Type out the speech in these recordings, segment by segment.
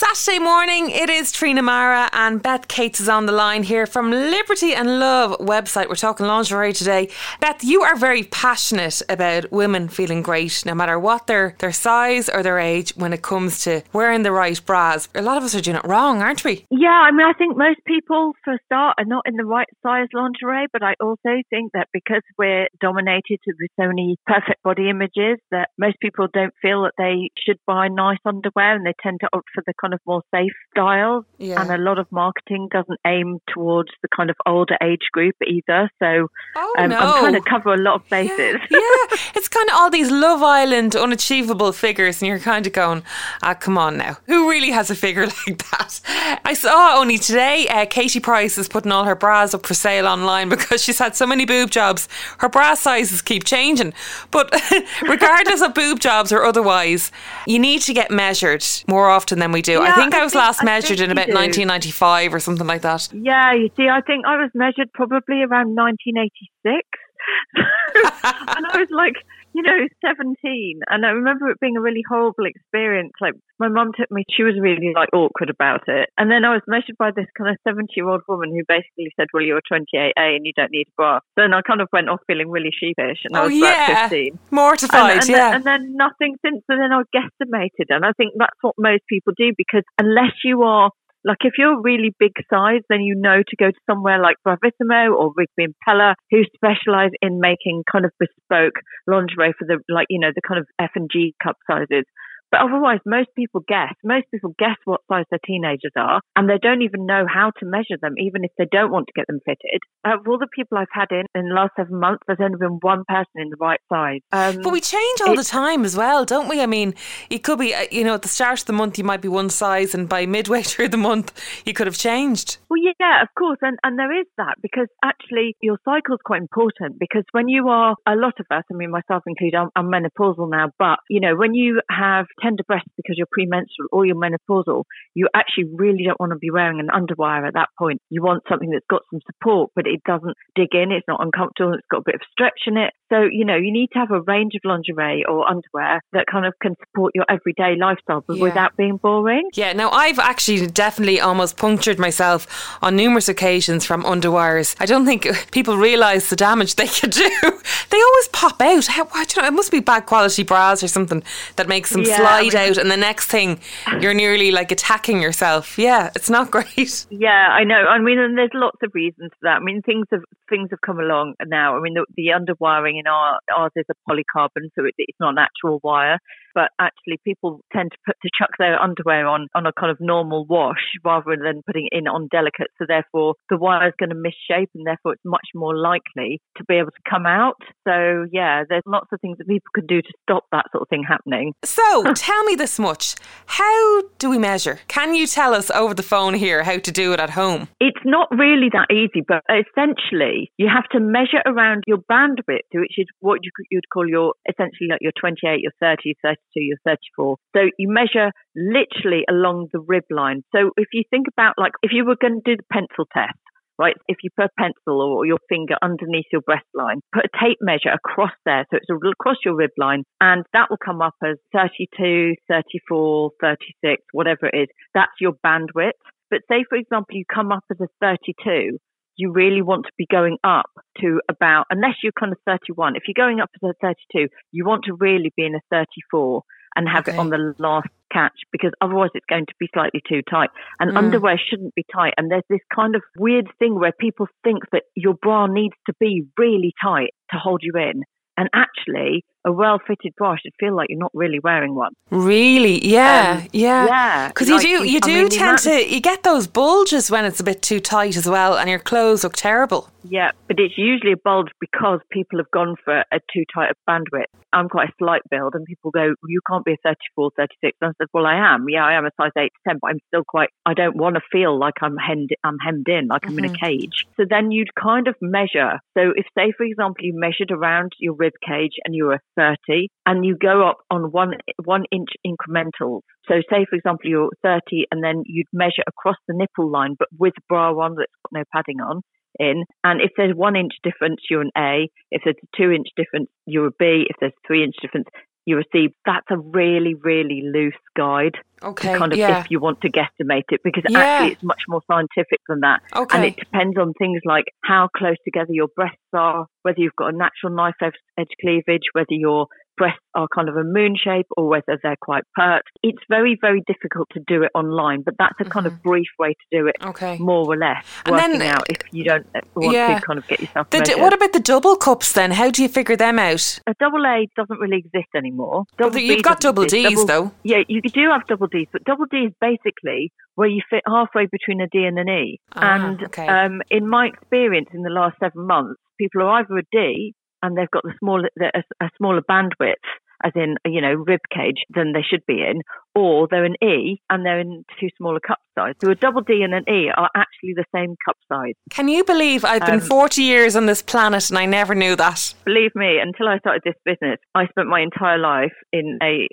Saturday morning, it is Trina Mara and Beth Cates is on the line here from Liberty and Love website. We're talking lingerie today. Beth, you are very passionate about women feeling great no matter what their size or their age when it comes to wearing the right bras. A lot of us are doing it wrong, aren't we? Yeah, I mean, I think most people, for a start, are not in the right size lingerie, but I also think that because we're dominated with so many perfect body images, that most people don't feel that they should buy nice underwear, and they tend to opt for the kind of more safe styles. Yeah. And a lot of marketing doesn't aim towards the kind of older age group either. So I'm trying to cover a lot of bases. Yeah, it's kind of all these Love Island unachievable figures, and you're kind of going, come on now. Who really has a figure like that? I saw only today, Katie Price is putting all her bras up for sale online because she's had so many boob jobs. Her bra sizes keep changing. But regardless of boob jobs or otherwise, you need to get measured more often than we do. Yeah, I think I was last measured in about 1995 or something like that. Yeah, you see, I think I was measured probably around 1986. And I was like, 17. And I remember it being a really horrible experience. Like, my mum took me, she was really awkward about it. And then I was measured by this kind of 70-year-old woman who basically said, well, you're 28A and you don't need a bra. So then I kind of went off feeling really sheepish. And I was about 15. Mortified, and then nothing since. So then I guesstimated. And I think that's what most people do, because unless you are, if you're a really big size, then you know to go to somewhere like Bravissimo or Rigby and Pella, who specialise in making kind of bespoke lingerie for the kind of F and G cup sizes. But otherwise, most people guess what size their teenagers are, and they don't even know how to measure them, even if they don't want to get them fitted. Of all the people I've had in the last 7 months, there's only been one person in the right size. But we change all the time as well, don't we? I mean, it could be, at the start of the month, you might be one size, and by midway through the month, you could have changed. Well, yeah, of course. And there is that, because actually your cycle is quite important, because when you are, a lot of us, I mean, myself included, I'm menopausal now, but, when you have tender breasts because you're premenstrual or you're menopausal, you actually really don't want to be wearing an underwire at that point. You want something that's got some support, but it doesn't dig in, it's not uncomfortable, it's got a bit of stretch in it. So, you need to have a range of lingerie or underwear that kind of can support your everyday lifestyle, but without being boring. Yeah, now I've actually definitely almost punctured myself on numerous occasions from underwires. I don't think people realise the damage they can do. They always pop out. It must be bad quality bras or something that makes them slide out, and the next thing you're nearly attacking yourself. Yeah, it's not great. Yeah, I know. I mean, and there's lots of reasons for that. I mean, things have come along now. I mean, the underwiring in ours is a polycarbon, so it's not an actual wire. But actually, people tend to chuck their underwear on a kind of normal wash rather than putting it in on delicate. So therefore, the wire is going to misshape, and therefore it's much more likely to be able to come out. So yeah, there's lots of things that people could do to stop that sort of thing happening. So tell me this much. How do we measure? Can you tell us over the phone here how to do it at home? It's not really that easy, but essentially you have to measure around your bandwidth, which is what you'd call your, essentially like your 28, your 30, your 32, your 34. So you measure literally along the rib line. So if you think about, if you were going to do the pencil test, right? If you put a pencil or your finger underneath your breastline, put a tape measure across there, so it's across your rib line, and that will come up as 32, 34, 36, whatever it is. That's your bandwidth. But say, for example, you come up as a 32, you really want to be going up to about, unless you're kind of 31, if you're going up as a 32, you want to really be in a 34 and have it on the last catch, because otherwise it's going to be slightly too tight. And underwear shouldn't be tight. And there's this kind of weird thing where people think that your bra needs to be really tight to hold you in. And actually, a well-fitted bra should feel like you're not really wearing one. Really? Yeah. Because you get those bulges when it's a bit too tight as well, and your clothes look terrible. Yeah, but it's usually a bulge because people have gone for a too tight a bandwidth. I'm quite a slight build, and people go, you can't be a 34, 36. And I said, well, I am. Yeah, I am a size 8 to 10, but I'm still I don't want to feel like I'm hemmed in, like I'm in a cage. So then you'd kind of measure. So if, say, for example, you measured around your rib cage and you were 30, and you go up on 1 inch incrementals. So say, for example, you're 30, and then you'd measure across the nipple line, but with bra on that's got no padding on. And if there's 1 inch difference, you're an A. If there's a 2 inch difference, you're a B. If there's 3 inch difference, you receive. That's a really, really loose guide. Okay, Kind of if you want to guesstimate it, because actually it's much more scientific than that. Okay. And it depends on things like how close together your breasts are, whether you've got a natural knife edge cleavage, whether your breasts are kind of a moon shape or whether they're quite pert. It's very, very difficult to do it online, but that's a kind of brief way to do it, more or less, and working then, out if you don't want to kind of get yourself measured. What about the double cups then? How do you figure them out? A double A doesn't really exist anymore. You've got double Ds though. Yeah, you do have double Ds, but double D is basically where you fit halfway between a D and an E. In my experience in the last 7 months, people are either a D and they've got a smaller bandwidth, as in, rib cage than they should be in, or they're an E and they're in too small a cup size. So a double D and an E are actually the same cup size. Can you believe I've been 40 years on this planet and I never knew that? Believe me, until I started this business, I spent my entire life in a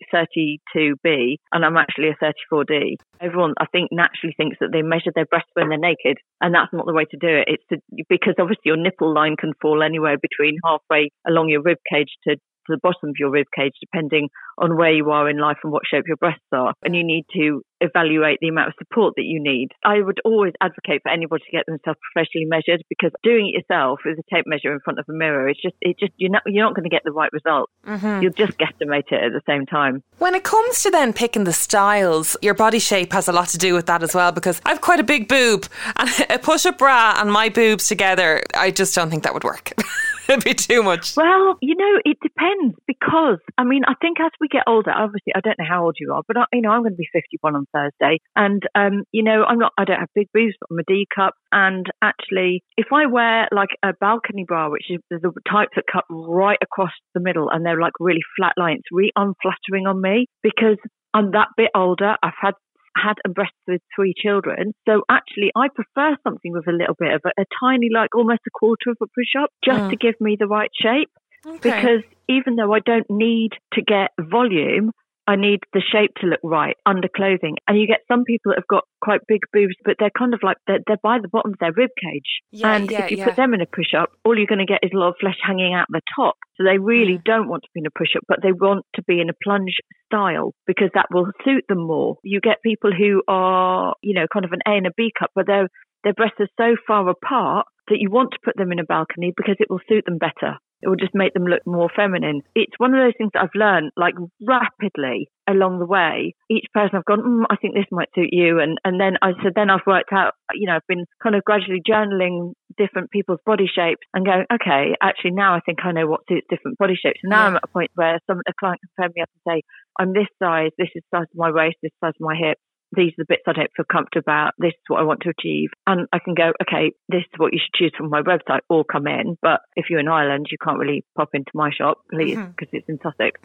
32B and I'm actually a 34D. Everyone, I think, naturally thinks that they measure their breasts when they're naked, and that's not the way to do it. Because obviously your nipple line can fall anywhere between halfway along your rib cage to the bottom of your rib cage, depending on where you are in life and what shape your breasts are. And you need to evaluate the amount of support that you need. I would always advocate for anybody to get themselves professionally measured, because doing it yourself with a tape measure in front of a mirror, you're not going to get the right result. You'll just guesstimate it at the same time. When it comes to then picking the styles, your body shape has a lot to do with that as well, because I've quite a big boob, and a push-up bra and my boobs together, I just don't think that would work. It'd be too much. Well, it depends, because, I think as we get older, obviously, I don't know how old you are, but I'm going to be 51 on Thursday. And, I don't have big boobs, but I'm a D cup. And actually, if I wear like a balcony bra, which is the type that cut right across the middle and they're like really flat lines, really unflattering on me, because I'm that bit older. I've had and breastfed 3 children. So actually, I prefer something with a little bit of a tiny, like almost a quarter of a push-up, just to give me the right shape. Okay. Because even though I don't need to get volume, I need the shape to look right under clothing. And you get some people that have got quite big boobs, but they're kind of like, they're by the bottom of their rib cage. If you put them in a push-up, all you're going to get is a lot of flesh hanging out the top. So they really don't want to be in a push-up, but they want to be in a plunge style because that will suit them more. You get people who are, kind of an A and a B cup, but their breasts are so far apart that you want to put them in a balcony because it will suit them better. It will just make them look more feminine. It's one of those things that I've learned like rapidly along the way. Each person I've gone, I think this might suit you. And then I've worked out, I've been kind of gradually journaling different people's body shapes and going, okay, actually now I think I know what suits different body shapes. And now I'm at a point where a client can phone me up and say, I'm this size, this is the size of my waist, this is the size of my hips. These are the bits I don't feel comfortable about. This is what I want to achieve. And I can go, okay, this is what you should choose from my website or come in. But if you're in Ireland, you can't really pop into my shop, please, because it's in Sussex.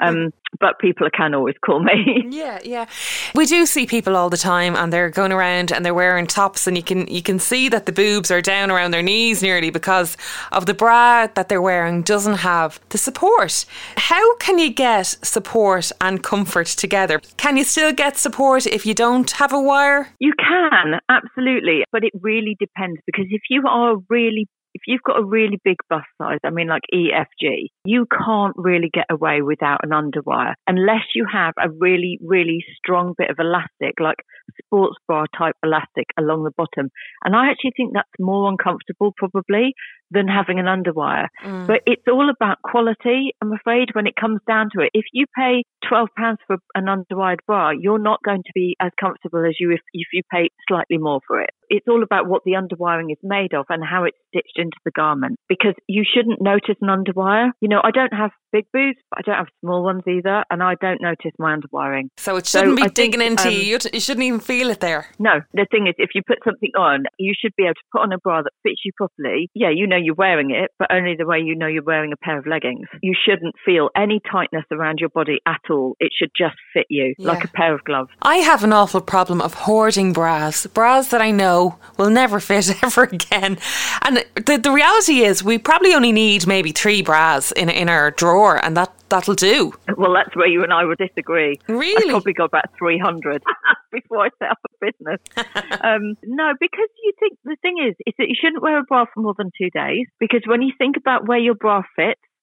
But people can always call me. Yeah. We do see people all the time and they're going around and they're wearing tops and you can see that the boobs are down around their knees nearly because of the bra that they're wearing doesn't have the support. How can you get support and comfort together? Can you still get support if you don't have a wire? You can, absolutely. But it really depends, because if you've got a really big bust size, like EFG, you can't really get away without an underwire unless you have a really, really strong bit of elastic, like sports bra type elastic along the bottom. And I actually think that's more uncomfortable probably than having an underwire. But it's all about quality, I'm afraid, when it comes down to it. If you pay £12 for an underwired bra, you're not going to be as comfortable as you if you pay slightly more for it. It's all about what the underwiring is made of and how it's stitched into the garment, because you shouldn't notice an underwire. I don't have big boobs, but I don't have small ones either, and I don't notice my underwiring. So it shouldn't be digging into you. You shouldn't even feel it there. No, the thing is, if you put something on, you should be able to put on a bra that fits you properly. Yeah, you're wearing it, but only the way you're wearing a pair of leggings. You shouldn't feel any tightness around your body at all. It should just fit you like a pair of gloves. I have an awful problem of hoarding bras that I know will never fit ever again. And the reality is we probably only need maybe 3 bras in our drawer, and that'll do. Well, that's where you and I would disagree. Really? I probably got about 300 before I set up a business. No, because you think the thing is that you shouldn't wear a bra for more than 2 days, because when you think about where your bra fits,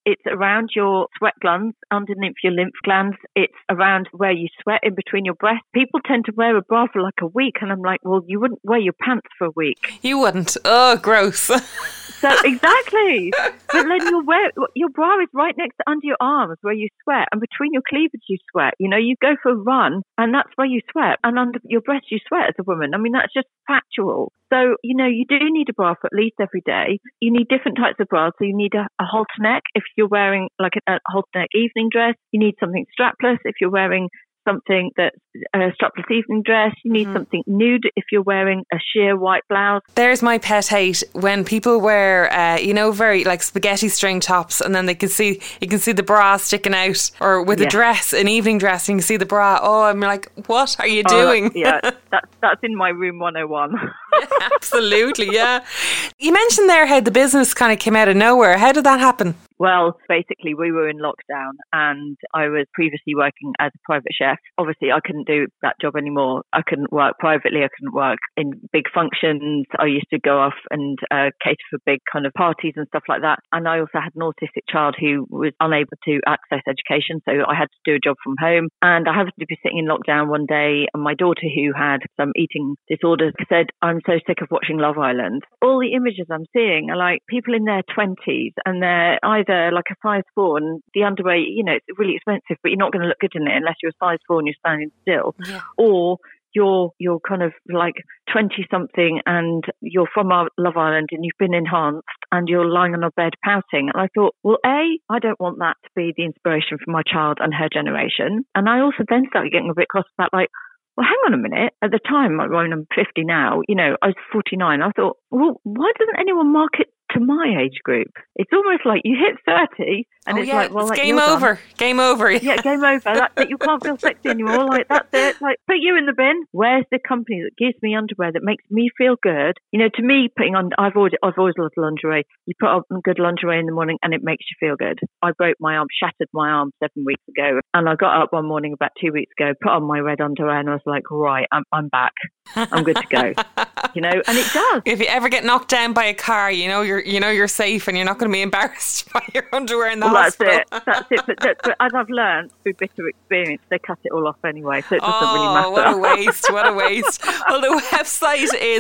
It's around your sweat glands, underneath your lymph glands. It's around where you sweat, in between your breasts. People tend to wear a bra for like a week, and I'm like, well, you wouldn't wear your pants for a week. You wouldn't. Oh, gross. So exactly. But then your bra is right next to under your arms where you sweat, and between your cleavage you sweat. You know, you go for a run and that's where you sweat, and under your breast you sweat as a woman. I mean, that's just factual. So, you know, you do need a bra for at least every day. You need different types of bras. So you need a halter neck if you're wearing like a halter neck evening dress. You need something strapless if you're wearing something that's a strapless evening dress. You need something nude if you're wearing a sheer white blouse. There's my pet hate when people wear, very like spaghetti string tops, and then you can see the bra sticking out, or with a dress, an evening dress, and you can see the bra. Oh, I'm like, what are you doing? That's in my room 101. Absolutely, yeah. You mentioned there how the business kind of came out of nowhere. How did that happen? Well, basically, we were in lockdown and I was previously working as a private chef. Obviously, I couldn't do that job anymore. I couldn't work privately. I couldn't work in big functions. I used to go off and cater for big kind of parties and stuff like that. And I also had an autistic child who was unable to access education. So I had to do a job from home. And I happened to be sitting in lockdown one day, and my daughter, who had some eating disorders, said, I'm so sick of watching Love Island. All the images I'm seeing are like people in their 20s, and they're either like a size 4, and the underwear, you know, it's really expensive, but you're not going to look good in it unless you're a size 4 and you're standing still. Yeah. Or you're kind of like 20 something and you're from Love Island and you've been enhanced and you're lying on a bed pouting. And I thought, well, I don't want that to be the inspiration for my child and her generation. And I also then started getting a bit cross about like, well, hang on a minute. At the time, I'm 50 now, you know, I was 49. I thought, well, why doesn't anyone market to my age group? It's almost like you hit 30 and like, well, it's like, game over. Done. Game over. Yeah, game over. That's it. You can't feel sexy anymore. Like, that's it. Like, put you in the bin. Where's the company that gives me underwear that makes me feel good? You know, to me, putting on, I've always loved lingerie. You put on good lingerie in the morning and it makes you feel good. I broke my arm, shattered my arm 7 weeks ago, and I got up one morning about 2 weeks ago, put on my red underwear, and I was like, right, I'm back. I'm good to go. You know, and it does. If you ever get knocked down by a car, you're safe and you're not going to be embarrassed by your underwear in the hospital. That's it. But as I've learned through bitter experience, they cut it all off anyway, so it doesn't really matter. What a waste. Well, the website is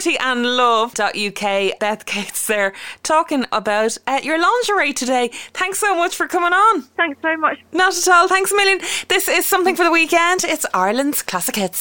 libertyandlove.uk. Beth Gates there talking about your lingerie today. Thanks so much for coming on. Thanks so much. Not at all. Thanks a million. This is Something for the Weekend. It's Ireland's Classic Hits.